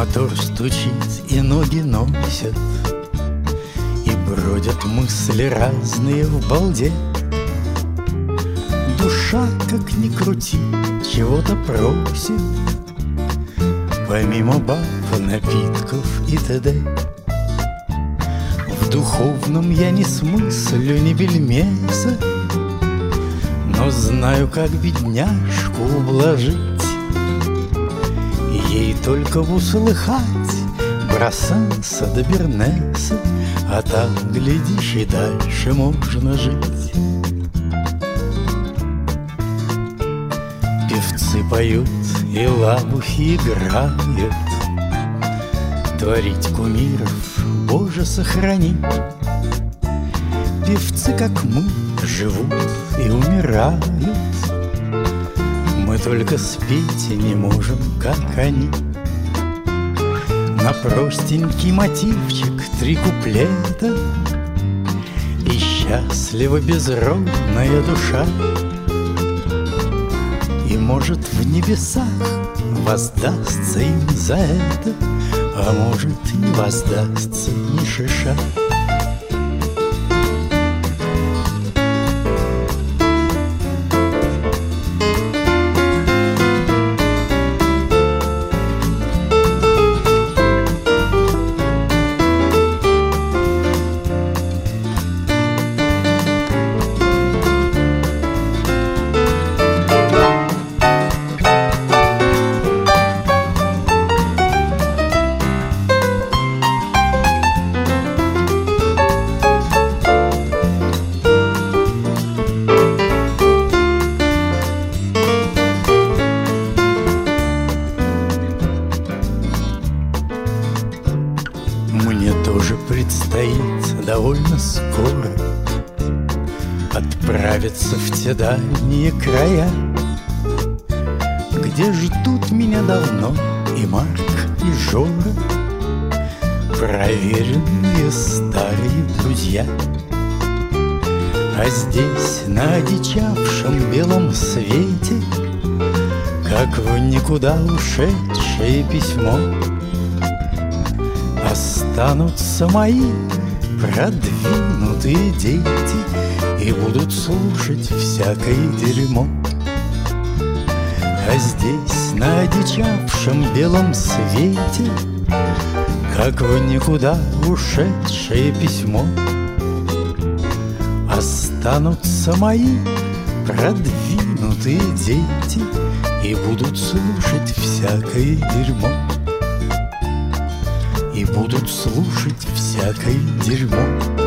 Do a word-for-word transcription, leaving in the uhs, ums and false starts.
Мотор стучит и ноги носят, и бродят мысли разные в балде. Душа, как ни крути, чего-то просит, помимо баб, напитков и т.д. В духовном я не смыслю ни бельмеса, но знаю, как бедняжку ублажить. Ей только услыхать Брассенса да Бернеса, а там, глядишь, и дальше можно жить. Певцы поют и лабухи играют, творить кумиров, Боже, сохрани. Певцы, как мы, живут и умирают, мы только спеть не можем, как они. На простенький мотивчик три куплета, и счастлива безродная душа. И, может, в небесах воздастся им за это, а может, не воздастся ни шиша. Мне тоже предстоит довольно скоро отправиться в те дальние края, где ждут меня давно и Марк, и Жора, проверенные старые друзья. А здесь, на одичавшем белом свете, как в никуда ушедшее письмо, останутся мои продвинутые дети и будут слушать всякое дерьмо. А здесь, на одичавшем белом свете, как в никуда ушедшее письмо, останутся мои продвинутые дети и будут слушать всякое дерьмо. И будут слушать всякое дерьмо.